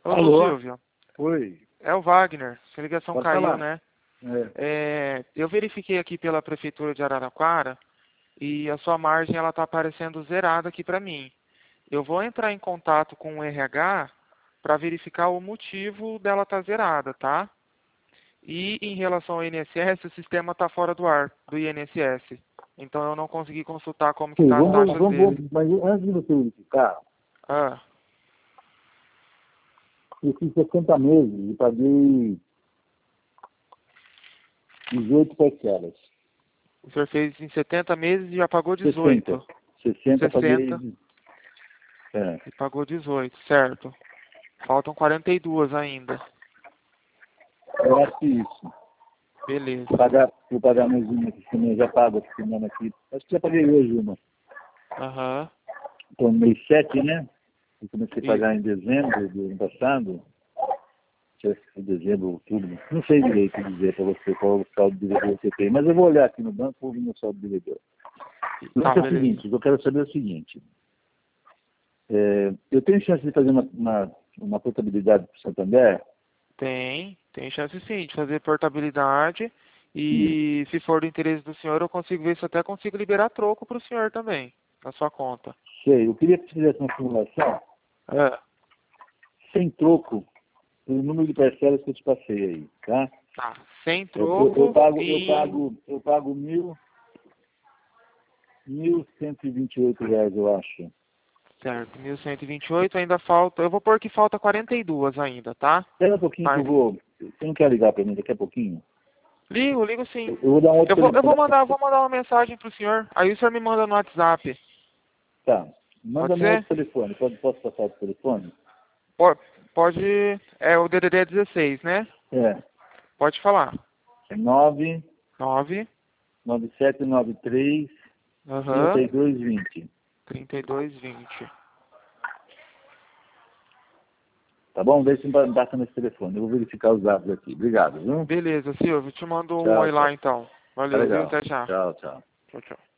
Ô, Alô? Silvio, Oi. é o Wagner. Sua ligação Pode caiu, falar. né? É. Eu verifiquei aqui pela Prefeitura de Araraquara e a sua margem ela está aparecendo zerada aqui para mim. Eu vou entrar em contato com o RH para verificar o motivo dela estar zerada, tá? E em relação ao INSS, o sistema está fora do ar, do INSS. Então eu não consegui consultar como que Sim, está as taxas dele. mas antes de você verificar, Ah, eu fiz 60 meses e paguei 18 parcelas. o senhor fez em 70 meses e já pagou 60. 18. 60 paguei. 60 É. e pagou 18, certo. Faltam 42 ainda. Eu acho que isso. Beleza. Vou pagar mais uma aqui semana, já pago essa semana aqui. Acho que já paguei hoje uma. Aham. Então, mês 7, né? Eu comecei a Isso. pagar em dezembro do ano passado. Em dezembro, outubro. Não sei direito dizer para você qual o saldo de devedor que você tem, mas eu vou olhar aqui no banco e vou ver meu saldo de devedor. O Tá, lance é o beleza. seguinte, o que eu quero saber é o seguinte. Eu tenho chance de fazer uma portabilidade para o Santander? Tem chance sim de fazer portabilidade e se for do interesse do senhor, eu consigo ver se eu até consigo liberar troco para o senhor também, na sua conta. Sei, eu queria que você fizesse uma simulação É, sem troco pelo número de parcelas que eu te passei aí, tá? tá. Sem Eu troco pago R$ 1.128, eu acho. certo, 1.128 ainda falta, eu vou pôr que falta 42 ainda, tá? Espera um pouquinho que Mas, eu vou... Você não quer ligar para mim daqui a pouquinho? ligo sim. Eu vou dar um outro Eu telefone. vou mandar uma mensagem pro senhor, aí o senhor me manda no WhatsApp, Tá. Manda pode no outro ser? telefone. Posso passar o telefone? Po- Pode, é o DDD 16, né? É. Pode falar. É 9 9, 9793 aham, 3220. 3220. Tá bom? Deixa eu embaixo nesse telefone. Eu vou verificar os dados aqui. Obrigado, viu? Beleza, Silvio, te mando um Tchau, oi lá tchau. então. Tá Valeu, viu? legal. Até já. Tchau, tchau. Tchau, tchau.